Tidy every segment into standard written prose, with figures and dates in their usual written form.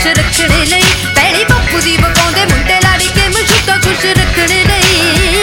खुश रखने लई पैड़ी बापू दी बगाउंदे मुंडे लाड़ी के मशूका खुश रखने लई।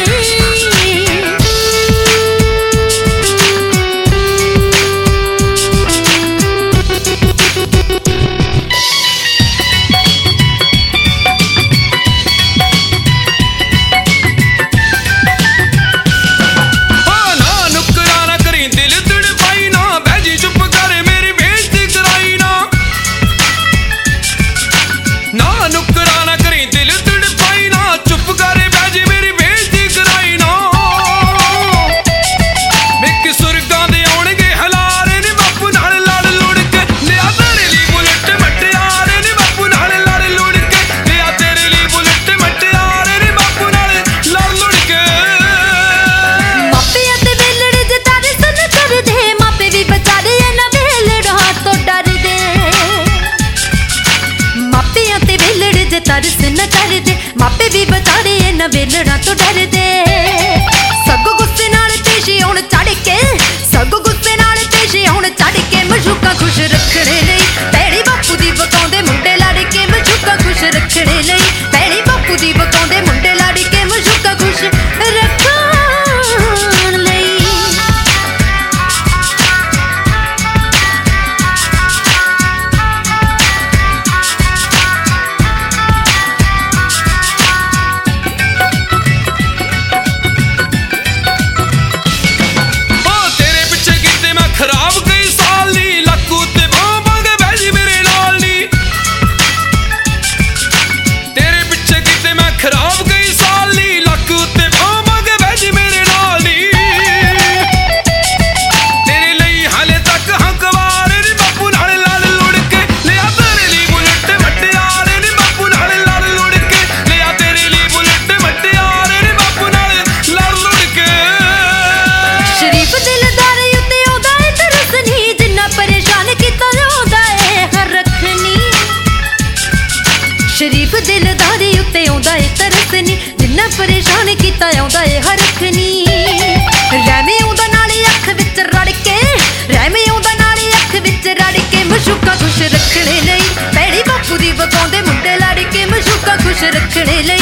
तरस न कर दे मापे भी बचारे न वेलड़ा तो डर दे। सगो गुस्से नाल पेश हुण चढ़ के सगो गुस्से नाल पेश हुण चढ़ के मशूका खुश रखने लई पैड़ी बापू दी बगाउंदे मुंडे लाड़ी के मशूका खुश रखने लई पैड़ी बापू दी बगाउंदे मुंडे लाड़ी के मशूका खुश रखण लई। शरीफ दिलदारी उत्ते आउंदा ए तरस नी जिन्ना परेशान कीता आउंदा ए हरख नी। रहमे आउंदा नाले अख विच रड़ के रहमे आउंदा नाले अख विच रड़ के मशूका खुश रखने लई पैड़ी बापू दी बगाउंदे मुंडे लाड़ी के मशूका खुश रखने लई।